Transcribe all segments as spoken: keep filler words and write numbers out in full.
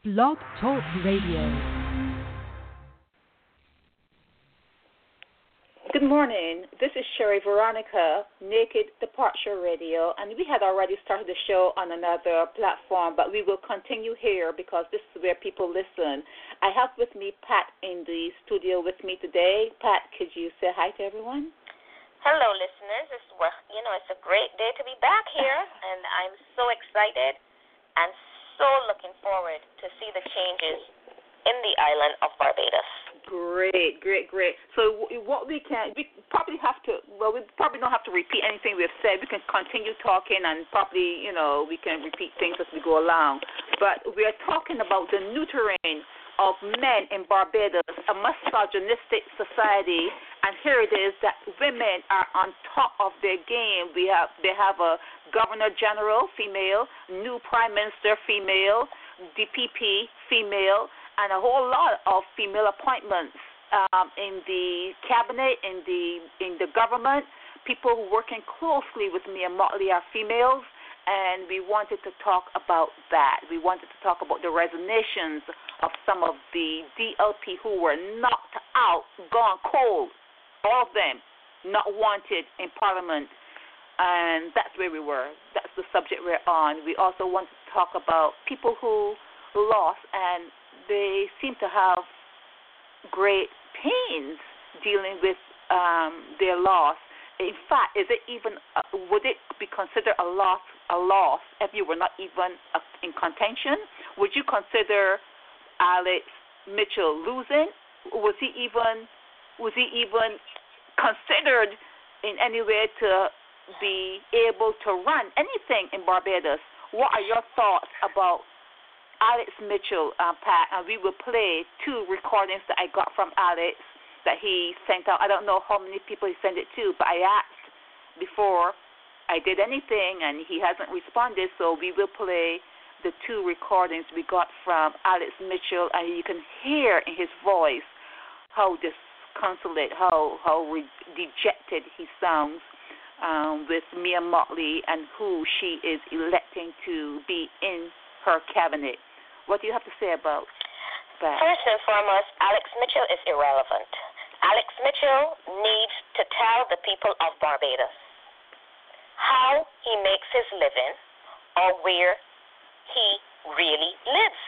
Blog Talk Radio. Good morning. This is Sherry Veronica, Naked Departure Radio, and we had already started the show on another platform, but we will continue here because this is where people listen. I have with me Pat in the studio with me today. Pat, could you say hi to everyone? Hello, listeners. It's, well, you know, it's a great day to be back here, and I'm so excited and so looking forward to see the changes in the island of Barbados. Great, great, great. So what we can, we probably have to, well, we probably don't have to repeat anything we've said. We can continue talking and probably, you know, we can repeat things as we go along. But we are talking about the neutering of men in Barbados, a misogynistic society, and here it is that women are on top of their game. We have, they have a governor general, female, new prime minister, female, D P P, female, and a whole lot of female appointments um, in the cabinet, in the in the government. People who working closely with Mia Mottley are females, and we wanted to talk about that. We wanted to talk about the resignations of some of the D L P who were knocked out, gone cold, all of them not wanted in Parliament, and that's where we were. That's the subject we're on. We also wanted to talk about people who lost, and they seem to have great pains dealing with um, their loss. In fact, is it even uh, would it be considered a loss? A loss if you were not even uh, in contention? Would you consider Alex Mitchell losing? Was he even was he even considered in any way to be able to run anything in Barbados? What are your thoughts about Alex Mitchell, uh, Pat? And we will play two recordings that I got from Alex that he sent out. I don't know how many people he sent it to, but I asked before I did anything, and he hasn't responded, so we will play the two recordings we got from Alex Mitchell, and you can hear in his voice how disconsolate, how, how re- dejected he sounds um, with Mia Mottley and who she is electing to be in her cabinet. What do you have to say about that? First and foremost, Alex Mitchell is irrelevant. Alex Mitchell needs to tell the people of Barbados how he makes his living or where he really lives.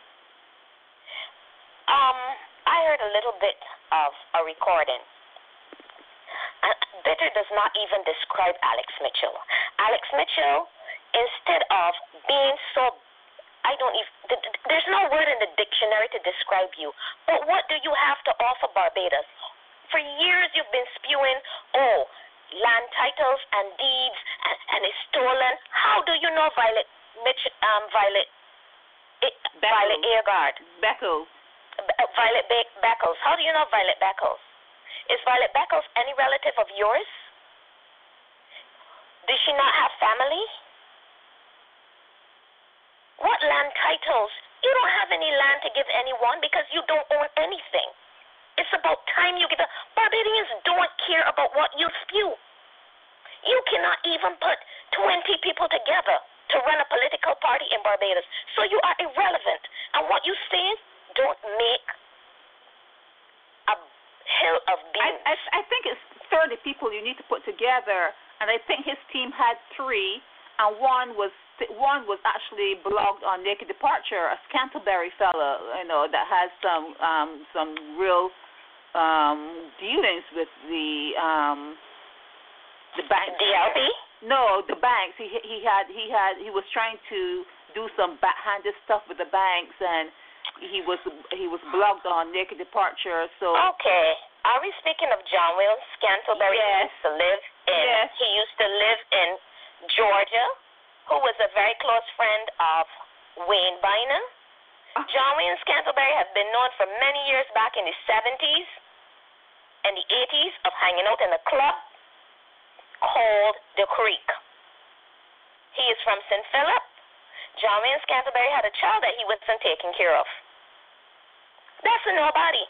Um, I heard a little bit of a recording. Uh, Bitter does not even describe Alex Mitchell. Alex Mitchell, instead of being so I don't even, there's no word in the dictionary to describe you. But what do you have to offer Barbados? For years you've been spewing, oh, land titles and deeds and, and it's stolen. How do you know Violet Mitch, um, Violet, it, Violet Eargard? Beckles. Uh, Violet Be- Beckles. How do you know Violet Beckles? Is Violet Beckles any relative of yours? Does she not have family? What land titles? You don't have any land to give anyone because you don't own anything. It's about time you give a... Barbadians don't care about what you spew. You cannot even put twenty people together to run a political party in Barbados. So you are irrelevant. And what you say don't make a hill of beans. I, I, I think it's thirty people you need to put together, and I think his team had three, and one was One was actually blogged on Naked Departure, a Scantlebury fellow, you know, that has some um, some real um, dealings with the um, the banks. D L P? No, the banks. He he had he had he was trying to do some backhanded stuff with the banks, and he was he was blogged on Naked Departure. So okay, are we speaking of John Williams Scantlebury? Yes. He used to live in. Yes. He used to live in Georgia, who was a very close friend of Wayne Bynum. John Williams Scantlebury has been known for many years back in the seventies and the eighties of hanging out in a club called The Creek. He is from Saint Philip. John Williams Scantlebury had a child that he wasn't taking care of. That's a nobody.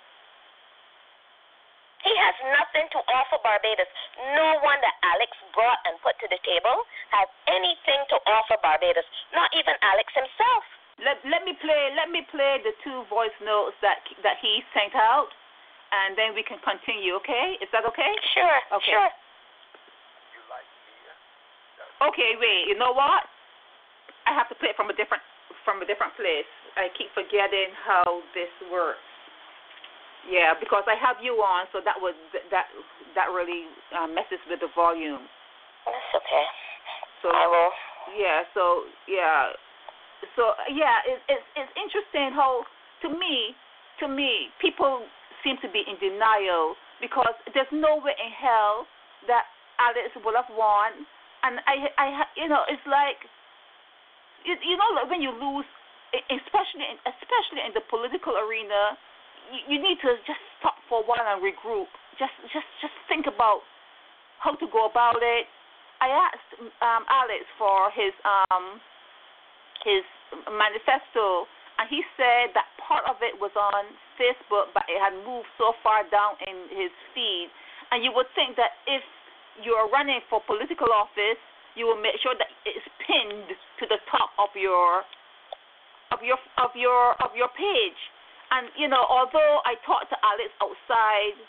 He has nothing to offer Barbados. No one that Alex brought and put to the table has anything to offer Barbados, not even Alex himself. let let me play let me play the two voice notes that that he sent out, and then we can continue. Okay? Is that okay? Sure. Okay. Sure. You like Mia? Okay. Wait. You know what? I have to play it from a different from a different place. I keep forgetting how this works. Yeah, because I have you on, so that would that that really uh, messes with the volume. That's okay. So I will. Yeah. So yeah. So yeah, it, it's it's interesting how to me to me people seem to be in denial because there's no way in hell that Alex would have won, and I I you know it's like you, you know like when you lose, especially in, especially in the political arena, you, you need to just stop for a while and regroup. Just just just think about how to go about it. I asked um, Alex for his um. his manifesto, and he said that part of it was on Facebook, but it had moved so far down in his feed. And you would think that if you're running for political office, you will make sure that it's pinned to the top of your of your of your of your page. And you know, although I talked to Alex outside,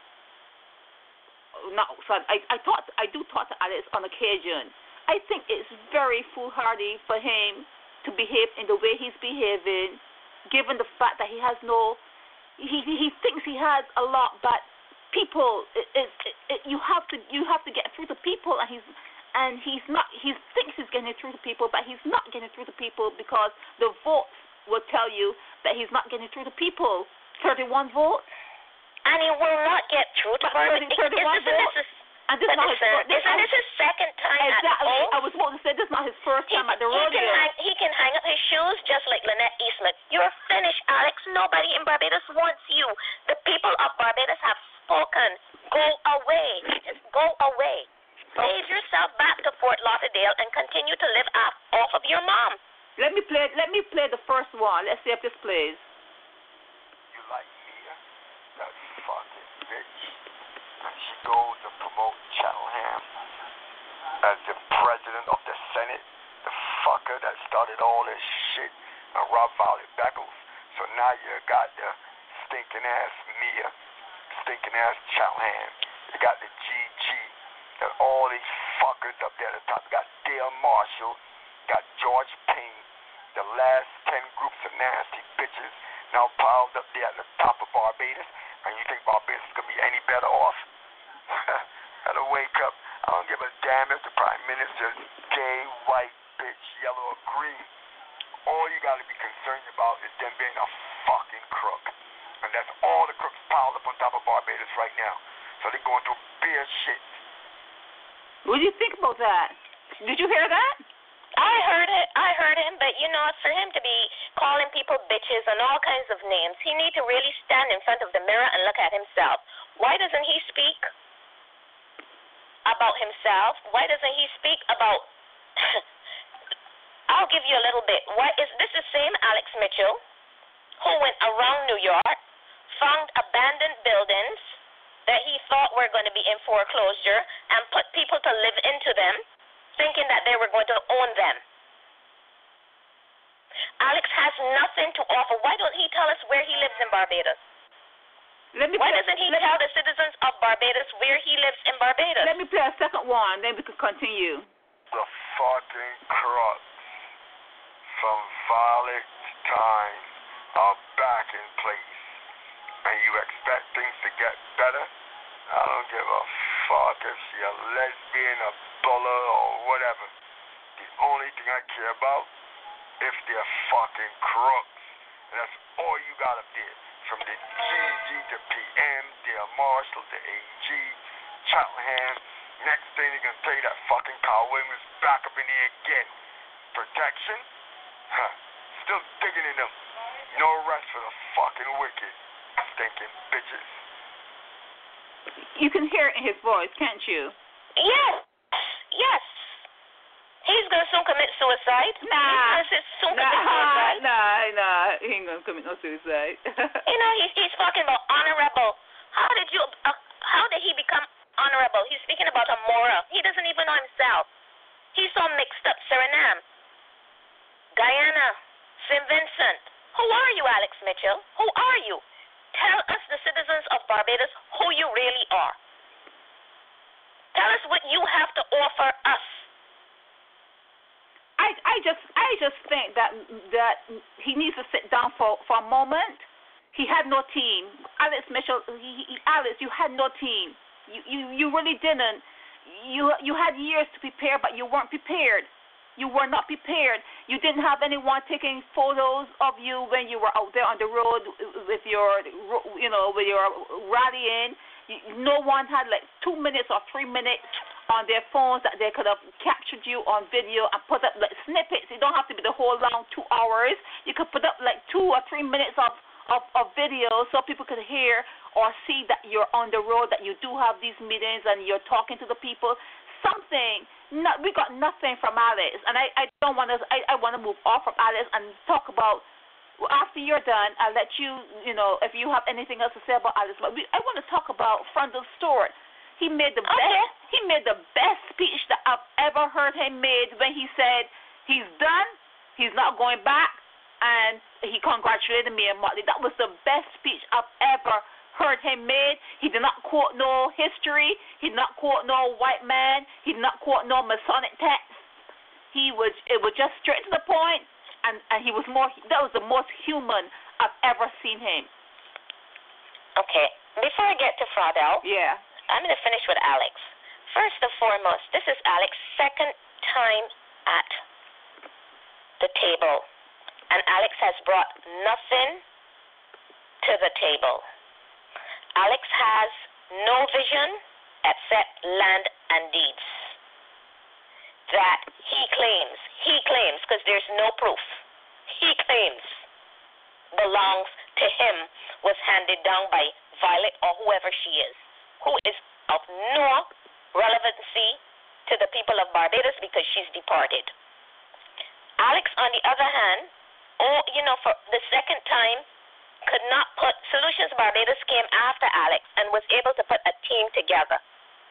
not outside, I I talk I do talk to Alex on occasion. I think it's very foolhardy for him to behave in the way he's behaving, given the fact that he has no, he he thinks he has a lot, but people, it, it, it, you have to you have to get through to people, and he's and he's not. He thinks he's getting through to people, but he's not getting through to people because the votes will tell you that he's not getting through to people. Thirty-one votes, and he will not get through to her. Thirty-one votes. And this is not his first. Isn't this his second time exactly. at home? I was supposed to say this is not his first he, time at the he rodeo. Can hang, he can hang up his shoes just like Lynette Eastman. You're finished, Alex. Nobody in Barbados wants you. The people of Barbados have spoken. Go away. Just go away. Save yourself back to Fort Lauderdale and continue to live off, off of your mom. Let me play. Let me play the first one. Let's see if this plays. You like Mia? That fucking bitch. And she goes to promote Cheltenham as the president of the Senate, the fucker that started all this shit, and Rob Violet Beckles. So now you got the stinking ass Mia, stinking ass Cheltenham. You got the G G, and all these fuckers up there at the top. You got Dale Marshall, got George Payne, the last ten groups of nasty bitches now piled up there at the top of Barbados. And you think Barbados is going to be any better off? Gotta wake up. I don't give a damn if the Prime Minister's gay, white, bitch, yellow, or green. All you gotta be concerned about is them being a fucking crook. And that's all the crooks piled up on top of Barbados right now. So they're going through beer shit. What do you think about that? Did you hear that? I heard it. I heard him, but you know, for him to be calling people bitches and all kinds of names, he need to really stand in front of the mirror and look at himself. Why doesn't he speak about himself? Why doesn't he speak about? I'll give you a little bit. Why is this the same Alex Mitchell who went around New York, found abandoned buildings that he thought were going to be in foreclosure, and put people to live into them, thinking that they were going to own them? Alex has nothing to offer. Why don't he tell us where he lives in Barbados? Let me Why play, doesn't he let tell me, the citizens of Barbados where he lives in Barbados? Let me play a second one, then we can continue. The fucking crooks from Violet time are back in place. And you expect things to get better? I don't give a fuck if she's a lesbian, a buller, or whatever. The only thing I care about, if they're fucking crooks. And that's all you got up there. From the G G to P M, Dale Marshall to A G, Cheltenham. Next thing they're going to tell you that fucking Carl Williams back up in there again. Protection? Huh. Still digging in them. No rest for the fucking wicked. Stinking bitches. You can hear it in his voice, can't you? Yes. Yes. He's going to soon commit suicide. Nah. He's going to soon nah, commit suicide. Nah, nah. He ain't going to commit no suicide. You know, he's, he's talking about honorable. How did you, uh, how did he become honorable? He's speaking about Amora. He doesn't even know himself. He's so mixed up. Suriname, Guyana, Saint Vincent. Who are you, Alex Mitchell? Who are you? Tell us, the citizens of Barbados, who you really are. Tell us what you have to offer us. I, I just I just think that that he needs to sit down for, for a moment. He had no team. Alex Mitchell, he, he, Alex, you had no team. You, you you really didn't. You you had years to prepare, but you weren't prepared. You were not prepared. You didn't have anyone taking photos of you when you were out there on the road with your, you know, with your rallying. No one had like two minutes or three minutes on their phones that they could have captured you on video and put up like snippets. It don't have to be the whole long two hours. You could put up like two or three minutes of, of, of video so people could hear or see that you're on the road, that you do have these meetings and you're talking to the people. Something. No, we got nothing from Alex, and I, I don't want to. I, I want to move off from Alex and talk about. Well, after you're done, I'll let you. You know, if you have anything else to say about Alex, but we, I want to talk about Frondell Stewart. He made the okay. best. He made the best speech that I've ever heard him made when he said he's done. He's not going back, and he congratulated me and Motley. That was the best speech I've ever heard him made. He did not quote no history. He did not quote no white man. He did not quote no Masonic text. He was. It was just straight to the point, and and he was more. That was the most human I've ever seen him. Okay. Before I get to Frondell, yeah, I'm going to finish with Alex. First and foremost, this is Alex's second time at the table, and Alex has brought nothing to the table. Alex has no vision except land and deeds that he claims, he claims, because there's no proof, he claims belongs to him, was handed down by Violet or whoever she is, who is of no relevancy to the people of Barbados because she's departed. Alex, on the other hand, oh, you know, for the second time, could not put, Solutions Barbados came after Alex and was able to put a team together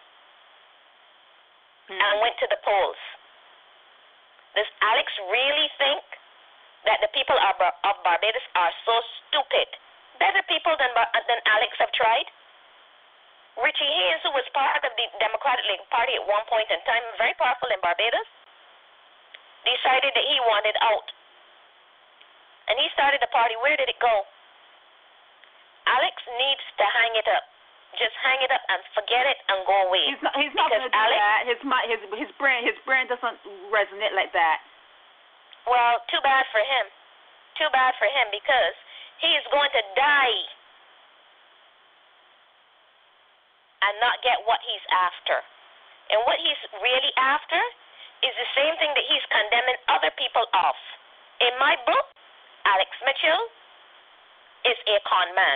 mm-hmm. and went to the polls. Does Alex really think that the people of, of Barbados are so stupid? Better people than, than Alex have tried? Richie Hayes, who was part of the Democratic Party at one point in time, very powerful in Barbados, decided that he wanted out. And he started the party. Where did it go? Alex needs to hang it up. Just hang it up and forget it and go away. He's not. He's not going to do Alex, that. His his his brain his brain doesn't resonate like that. Well, too bad for him. Too bad for him because he is going to die and not get what he's after. And what he's really after is the same thing that he's condemning other people of. In my book, Alex Mitchell is a con man.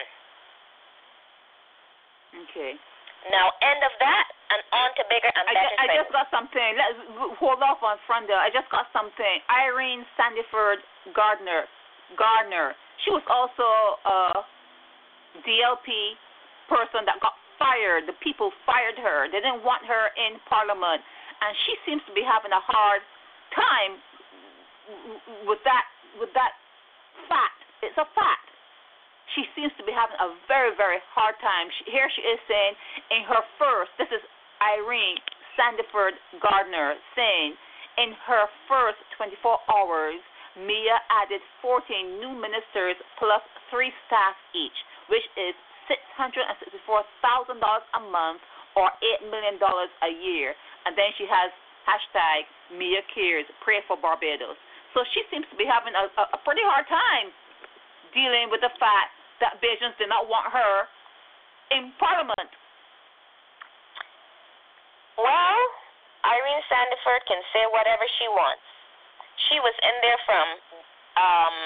Okay. Now, end of that, and on to bigger and I better just, I things. just got something. Let's hold off on Frondell. I just got something. Irene Sandiford Gardner. Gardner. She was also a D L P person that got fired. The people fired her. They didn't want her in Parliament, and she seems to be having a hard time with that. With that fact, it's a fact. She seems to be having a very, very hard time. She, here she is saying in her first, this is Irene Sandiford Gardner saying, in her first twenty-four hours, Mia added fourteen new ministers plus three staff each, which is six hundred sixty-four thousand dollars a month or eight million dollars a year. And then she has hashtag Mia Cares, pray for Barbados. So she seems to be having a, a, a pretty hard time dealing with the fact that Bajans did not want her in Parliament. Well, Irene Sandiford can say whatever she wants. She was in there from um,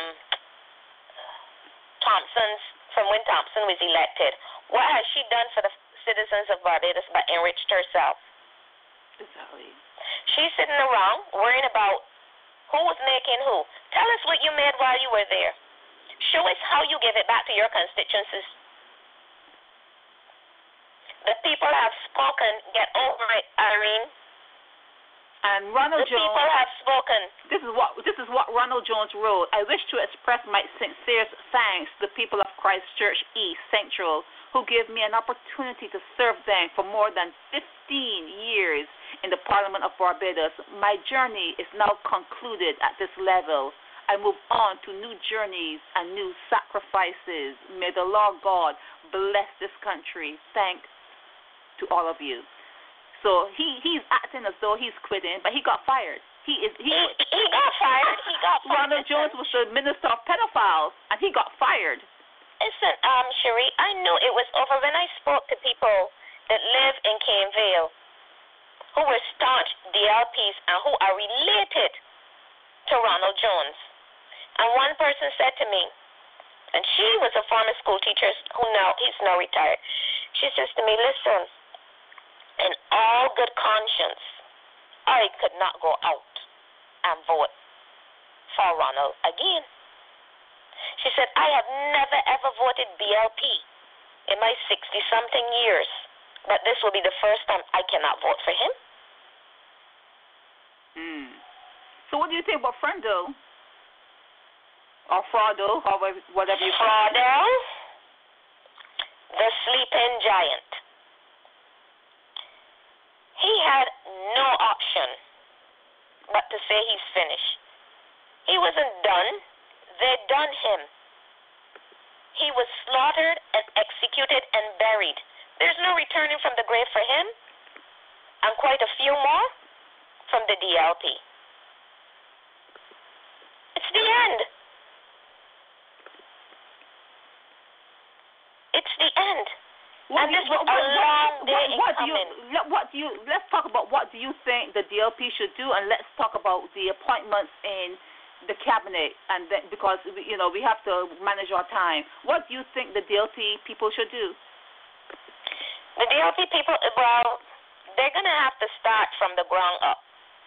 Thompson's, from when Thompson was elected. What has she done for the citizens of Barbados but enriched herself? Exactly. She's sitting around worrying about who's making who. Tell us what you made while you were there. Show us how you give it back to your constituencies. The people have spoken. Get over it, Irene. And Ronald the Jones. people have spoken. This is what this is what Ronald Jones wrote. I wish to express my sincerest thanks to the people of Christchurch East Central who gave me an opportunity to serve them for more than fifteen years in the Parliament of Barbados. My journey is now concluded at this level. I move on to new journeys and new sacrifices. May the Lord God bless this country. Thanks to all of you. So he, he's acting as though he's quitting, but he got fired. He is he. He, he got fired. He got fired. Ronald Jones was the minister of pedophiles, and he got fired. Listen, um, Cherie, I knew it was over when I spoke to people that live in Cane Vale who were staunch D L Ps and who are related to Ronald Jones. And one person said to me, and she was a former school teacher who now he's now retired. She says to me, listen, in all good conscience, I could not go out and vote for Ronald again. She said, I have never ever voted B L P in my sixty-something years, but this will be the first time I cannot vote for him. Hmm. So what do you think about Frendo? Or Fraudo, or whatever you call it? Fraudo, the sleeping giant. He had no option but to say he's finished. He wasn't done. They'd done him. He was slaughtered and executed and buried. There's no returning from the grave for him, and quite a few more from the D L P. It's the end. It's the end. What and do you, this was what, a what, long day what, what, in do you, coming. what do you? Let's talk about what do you think the D L P should do, and let's talk about the appointments in the cabinet, and then, because you know we have to manage our time. What do you think the D L P people should do? The D L P people, well, they're going to have to start from the ground up.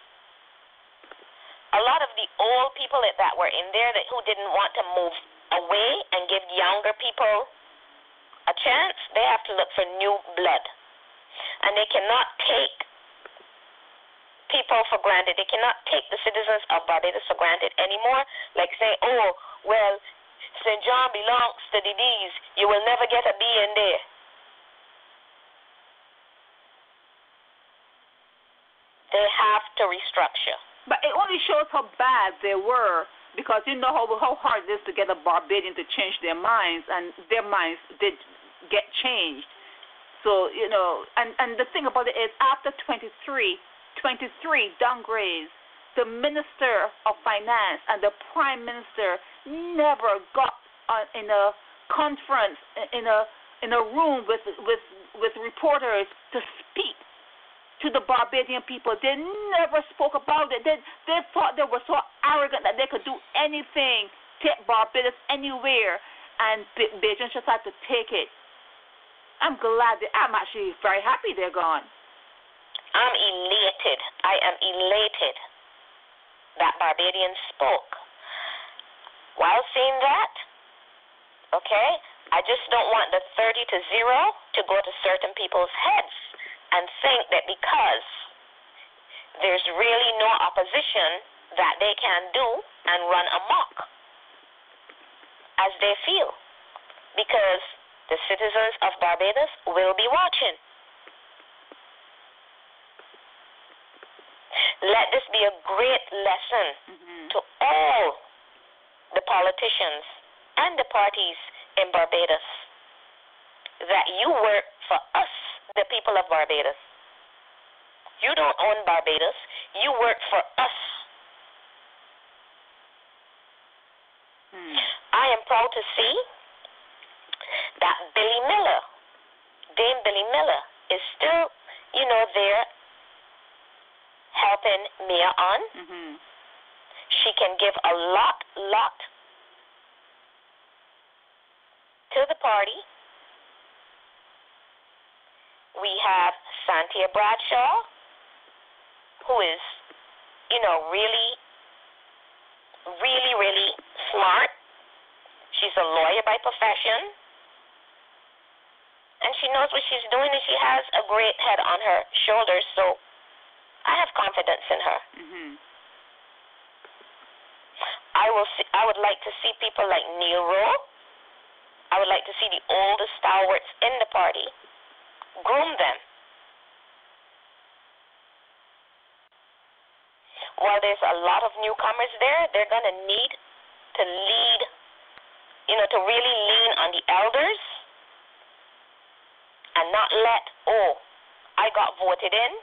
A lot of the old people that were in there that who didn't want to move away and give younger people a chance, they have to look for new blood. And they cannot take people for granted. They cannot take the citizens of Barbados for granted anymore. Like saying, oh, well, Saint John belongs to the D's. You will never get a B in there. They have to restructure. But it only shows how bad they were, because you know how how hard it is to get a Barbadian to change their minds, and their minds did get changed. So, you know, and, and the thing about it is, after twenty-three, twenty-three downgrades, the Minister of Finance and the Prime Minister never got uh, in a conference, in a in a room with with with reporters to speak to the Barbadian people. They never spoke about it. They they thought they were so arrogant that they could do anything, take Barbados anywhere, and Beijing just had to take it. I'm glad that I'm actually very happy they're gone. I'm elated. I am elated that Barbadians spoke. While seeing that, okay, I just don't want the thirty to zero to go to certain people's heads and think that because there's really no opposition that they can do and run amok as they feel, because the citizens of Barbados will be watching. Let this be a great lesson mm-hmm. to all the politicians and the parties in Barbados, that you work for us, the people of Barbados. You don't own Barbados. You work for us. Hmm. I am proud to see that Billy Miller, Dame Billy Miller, is still, you know, there helping Mia on. Mm-hmm. She can give a lot, lot to the party. We have Santia Bradshaw, who is, you know, really, really, really smart. She's a lawyer by profession. And she knows what she's doing, and she has a great head on her shoulders. So I have confidence in her. Mhm. I will see, I would like to see people like Nero. I would like to see the oldest stalwarts in the party. Groom them. While there's a lot of newcomers there, they're going to need to lead, you know, to really lean on the elders and not let, oh, I got voted in,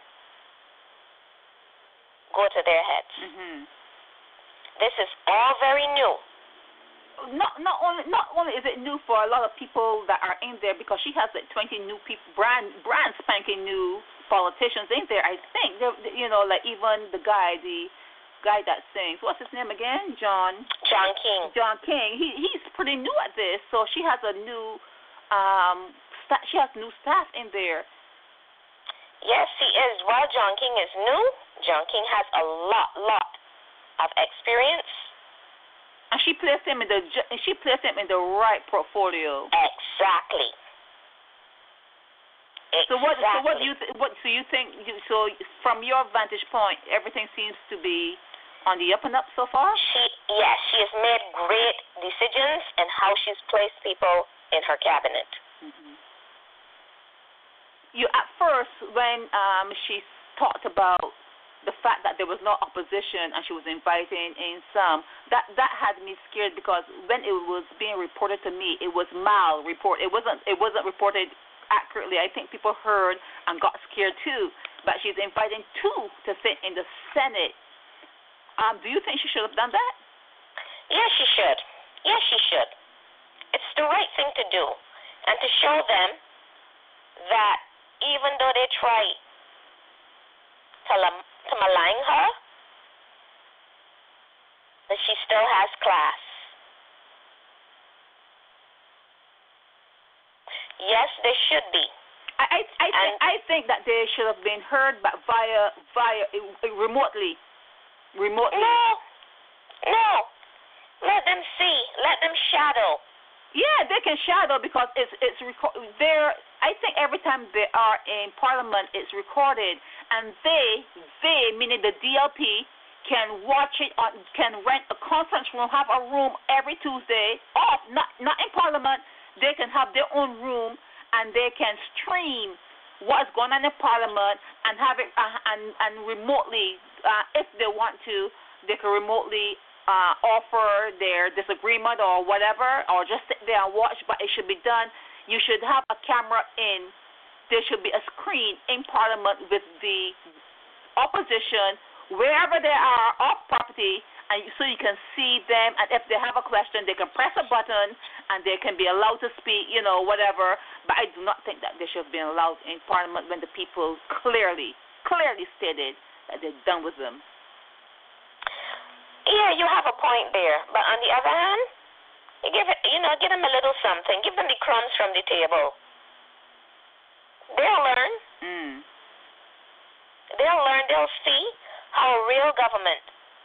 go to their heads. Mhm. This is all very new. Not not only not only is it new for a lot of people that are in there, because she has like twenty new people, brand brand spanking new politicians in there. I think They're, you know, like even the guy, the guy that sings, what's his name again? John. John King. John King. He he's pretty new at this, so she has a new um sta- she has new staff in there. Yes, he is. While John King is new, John King has a lot, lot of experience. And she placed him in the and she placed him in the right portfolio. Exactly. So what? Exactly. So what do you? Th- what? So you think? So from your vantage point, everything seems to be on the up and up so far. She, yes, she has made great decisions in how she's placed people in her cabinet. Mm-hmm. You at first when um, she talked about the fact that there was no opposition and she was inviting in some, that that had me scared, because when it was being reported to me, it was mal report. It wasn't it wasn't reported accurately. I think people heard and got scared too. But she's inviting two to sit in the Senate. Um, do you think she should have done that? Yes, she should. Yes, she should. It's the right thing to do, and to show them that even though they try to, lam- to malign her, that she still has class. Yes, they should be. I I I, th- I think that they should have been heard, but via via uh, remotely, remotely. No, no. Let them see. Let them shadow. Yeah, they can shadow, because it's it's reco- there. I think every time they are in Parliament, it's recorded, and they they meaning the D L P can watch it on, can rent a conference room, have a room every Tuesday off, not not in Parliament. They can have their own room, and they can stream what's going on in Parliament and have it uh, and and remotely, uh, if they want to, they can remotely uh, offer their disagreement or whatever, or just sit there and watch. But it should be done. You should have a camera in. There should be a screen in Parliament with the opposition wherever they are off property, and so you can see them. And if they have a question, they can press a button and they can be allowed to speak, you know, whatever. But I do not think that they should have been allowed in Parliament when the people clearly, clearly stated that they're done with them. Yeah, you have a point there. But on the other hand, you give it, you know, give them a little something. Give them the crumbs from the table. They'll learn. Mm. They'll learn. They'll see how a real government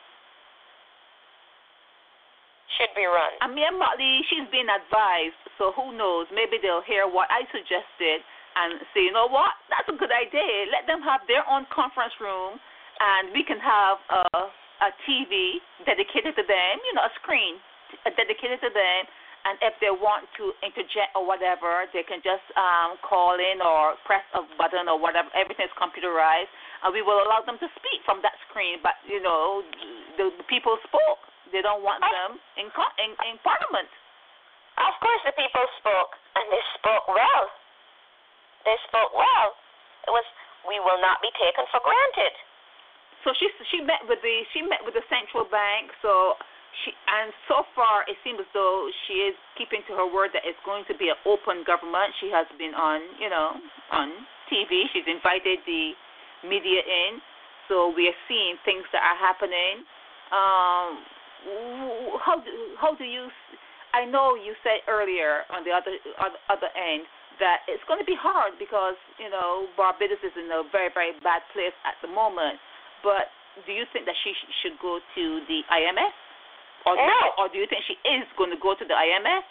should be run. Amir Motley, she's been advised, so who knows? Maybe they'll hear what I suggested and say, you know what? That's a good idea. Let them have their own conference room, and we can have a, a T V dedicated to them, you know, a screen dedicated to them. And if they want to interject or whatever, they can just um, call in or press a button or whatever. Everything's computerized, and we will allow them to speak from that screen. But, you know, the, the people spoke. They don't want them in, in in Parliament. Of course, the people spoke, and they spoke well. They spoke well. It was, we will not be taken for granted. So she she met with the she met with the central bank. So she and so far it seems as though she is keeping to her word that it's going to be an open government. She has been on you know on T V. She's invited the media in, so we are seeing things that are happening. Um, how do how do you? I know you said earlier on the other other, other end that it's going to be hard because you know Barbados is in a very very bad place at the moment. But do you think that she sh- should go to the I M F, or no. or do you think she is going to go to the I M F?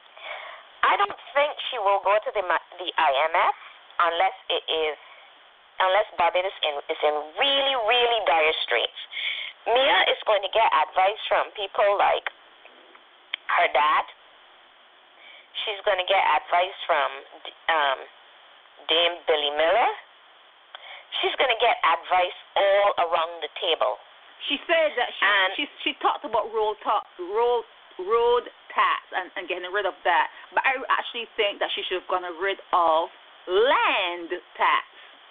I don't think she will go to the the I M F unless it is unless Barbados in, is in really, really dire straits. Mia is going to get advice from people like her dad. She's going to get advice from um, Dame Billy Miller. She's going to get advice all around the table. She said that she and, she, she talked about road talk, road road tax and, and getting rid of that. But I actually think that she should have gotten rid of land tax.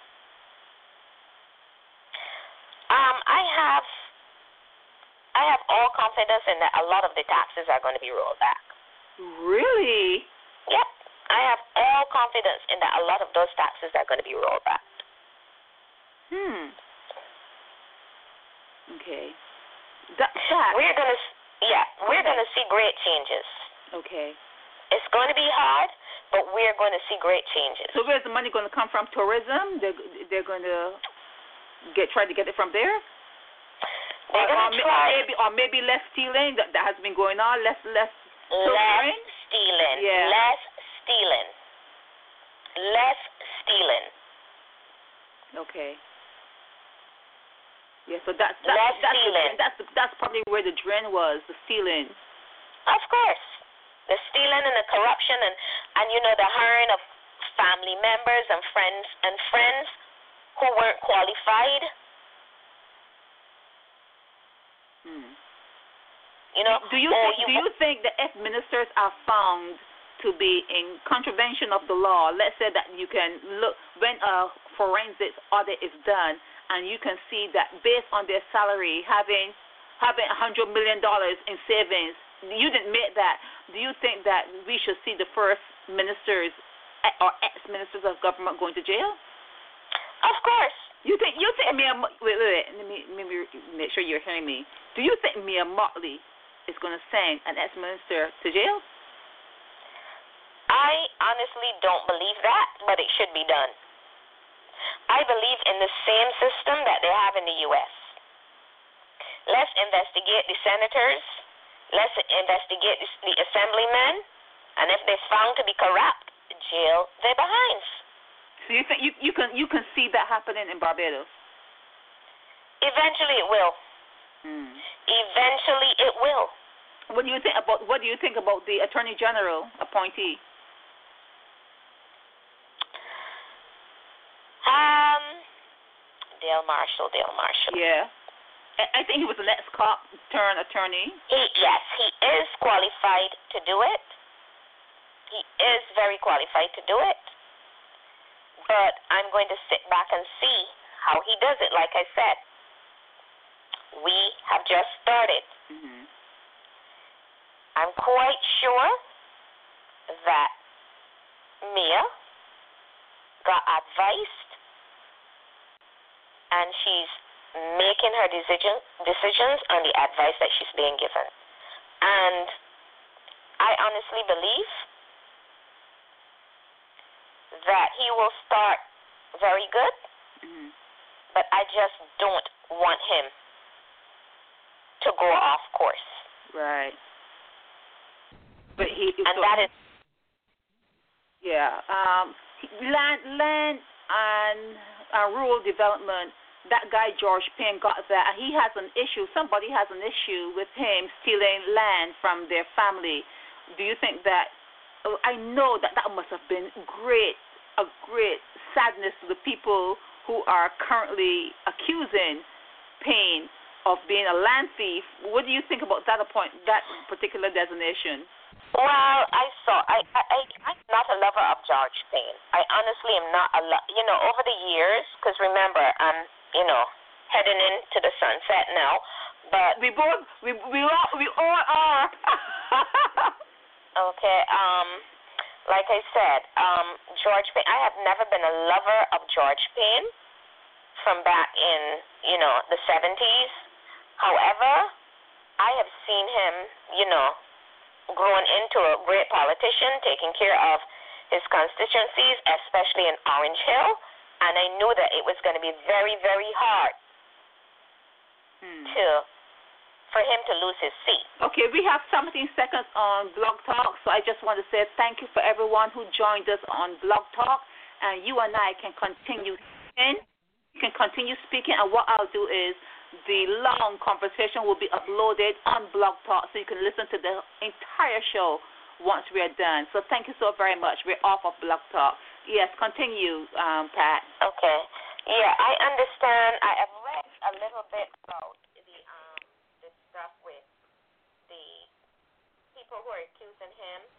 Um, I have I have all confidence in that a lot of the taxes are going to be rolled back. Really? Yep. I have all confidence in that a lot of those taxes are going to be rolled back. Hmm. Okay. That, that. We're gonna, yeah, we're okay. gonna see great changes. Okay. It's going to be hard, but we're going to see great changes. So where's the money going to come from? Tourism? They're they're going to get try to get it from there. They're or, going to or try. Maybe or maybe less stealing that, that has been going on. Less less. Less stealing. Yeah. Less stealing. Less stealing. Okay. Yeah, so that's that's Less that's, stealing. The, that's the, that's probably where the drain was, the stealing. Of course, the stealing and the corruption and and you know the hiring of family members and friends and friends who weren't qualified. Hmm. You know. Do you oh, think, you do you think that if ministers are found to be in contravention of the law, let's say that you can look when a forensics audit is done and you can see that based on their salary having having a hundred million dollars in savings, you didn't admit that. Do you think that we should see the first ministers or ex-ministers of government going to jail? Of course. You think you think Mia wait wait wait let me let me make sure you're hearing me. Do you think Mia Mottley is going to send an ex-minister to jail? I honestly don't believe that, but it should be done. I believe in the same system that they have in the U S. Let's investigate the senators. Let's investigate the assemblymen. And if they're found to be corrupt, jail their behinds. So you think you, you can you can see that happening in Barbados? Eventually it will. Hmm. Eventually it will. What do you think about what do you think about the Attorney General appointee? Um, Dale Marshall, Dale Marshall. Yeah. I, I think he was an ex-cop turned attorney. He, yes, he is qualified to do it. He is very qualified to do it. But I'm going to sit back and see how he does it. Like I said, we have just started. Mm-hmm. I'm quite sure that Mia got advised and she's making her decision, decisions on the advice that she's being given. And I honestly believe that he will start very good, Mm-hmm. but I just don't want him to go off course. Right. But he And so, that is yeah. Um, land, land and uh, rural development. That guy George Payne got that. He has an issue. Somebody has an issue with him stealing land from their family. Do you think that? I know that that must have been great, a great sadness to the people who are currently accusing Payne of being a land thief. What do you think about that appoint, that particular designation? Well, I saw. I, I, I, I'm not a lover of George Payne. I honestly am not a lo- You know, over the years, because remember, I'm, you know, heading into the sunset now. But we both, we we all, we all are. Okay. Um, like I said, um, George Payne. I have never been a lover of George Payne from back in, you know, the seventies. However, I have seen him, you know, growing into a great politician, taking care of his constituencies, especially in Orange Hill, and I knew that it was going to be very, very hard hmm. to for him to lose his seat. Okay, we have seventeen seconds on Blog Talk, so I just want to say thank you for everyone who joined us on Blog Talk, and you and I can continue in you can continue speaking, and what I'll do is the long conversation will be uploaded on Blog Talk, so you can listen to the entire show once we're done. So thank you so very much. We're off of Blog Talk. Yes, continue, um, Pat. Okay. Yeah, I understand. I have read a little bit about the um the stuff with the people who are accusing him